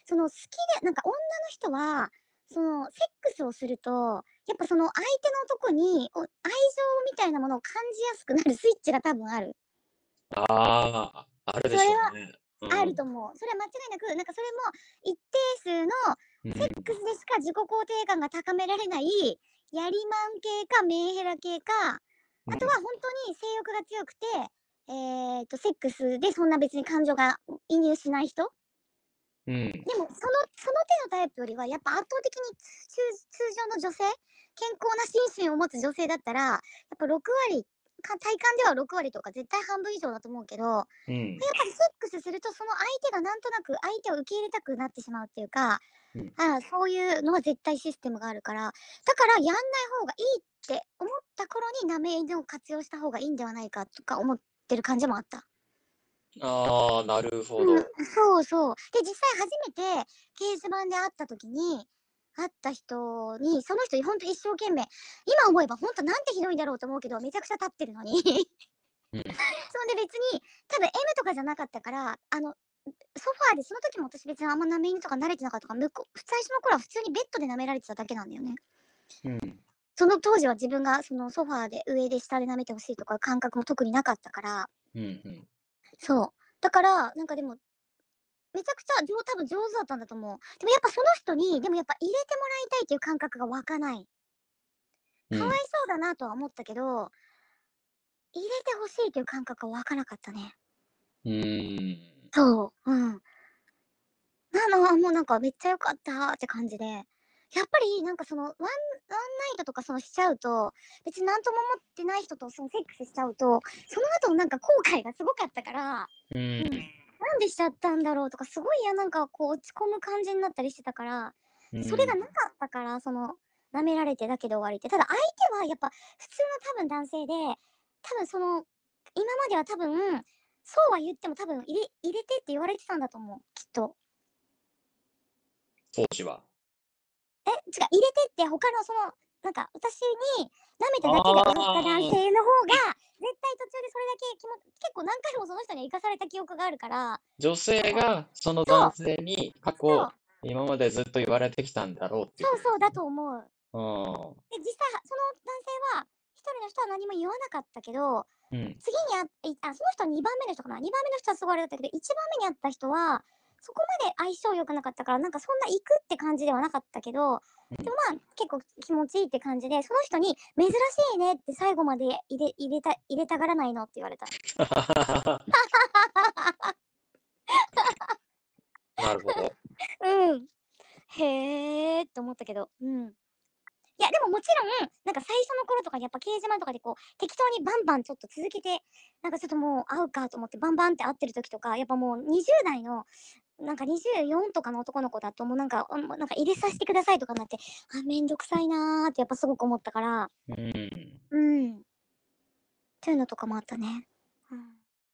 その好きで、なんか女の人は、そのセックスをすると、やっぱその相手のとこに、愛情みたいなものを感じやすくなるスイッチが多分ある。 ああ、あるでしょうそれはね。うあるとん。 思う。それは間違いなく、なんかそれも一定数のうん。 セックスでしか自己肯定感が高められない、やりまん系かメンヘラ系か、あとはうん。 本当に性欲が強くて、セックスでそんな別に感情が移入しない人。 うん。 でも、その手のタイプよりは、やっぱ圧倒的に通常の女性、健康な心身を持つ女性だったら、やっぱ6割、体感では6割とか絶対半分以上だと思うけど、やっうん。 ぱりセックスすると、その相手がなんとなく相手を受け入れたくなってしまうっていうか、 うん。 そういうのは絶対システムがあるから、だからやんない方がいいって思った頃に、なめ犬を活用した方がいいんではないかとか思ってる感じもあった。 ああ、なるほうん、 ど。 そうそう。で、実際初めて掲示板で会った時に、会った人に、その人ほんと一生懸命、今思えばほんとなんてひどいんだろうと思うけど、めちゃくちゃ立ってるのに。 うん。 そんで別に、多分 M とかじゃなかったから、ソファーで、その時も私別にあんま舐め犬とか慣れてなかったから、最初の頃は普通にベッドで舐められてただけなんだよね。 うん。 その当時は自分がそのソファーで上で下で舐めてほしいとか感覚も特になかったから、 うん。うん。 そう。だから、なんかでもめちゃくちゃ多分上手だったんだと思う。でもやっぱその人に、でもやっぱ入れてもらいたいっていう感覚が湧かない。 うん。 かわいそうだなとは思ったけど、入れてほしいという感覚が湧かなかったね。 うーん。 そう、うん。もうなんかめっちゃ良かったって感じで。やっぱりなんかそのワンナイトとかそのしちゃうと、別になんとも思ってない人とそのセックスしちゃうと、その後のなんか後悔がすごかったから、 うん。 うん。なんでしちゃったんだろうとか、すごいなんかこう落ち込む感じになったりしてたから、 うん。 それがなかったから、その、舐められてだけで終わりって。ただ相手はやっぱ普通の多分男性で、多分その、今までは多分、そうは言っても多分入れてって言われてたんだと思う、きっと。 当時は。 違う、入れてって他のその、なんか私に舐めただけであ終わった男あ、 性の方が、絶対途中でそれだけ結構何回もその人には生かされた記憶があるから、 女性がその男そう、 性に過去、 そう、 今までずっと言われてきたんだろうっていうそうそうだことですね。 と思う。 うで、実際その男性は、一人の人は何も言わなかったけど、 ん。うん。 次にその人は2番目の人かな。2番目の人はすごいあれだったけど、1番目に会った人は、そこまで相性良くなかったから、なんかそんな行くって感じではなかったけど、 うん。 でもまあ、結構気持ちいいって感じで、その人に珍しいねって最後まで入れたがらないのって言われた。 なるほど。 うん。へーって思ったけど。うん。いや、でももちろん、なんか最初の頃とかにやっぱ掲示板とかでこう、適当にバンバンちょっと続けて、なんかちょっともう会うかと思ってバンバンって会ってる時とか、やっぱもう20代の、なんか24とかの男の子だともうなんか、もうなんか入れさせてくださいとかなって、めんどくさいなーってやっぱすごく思ったから、 うん。 うん。というのとかもあったね。うん。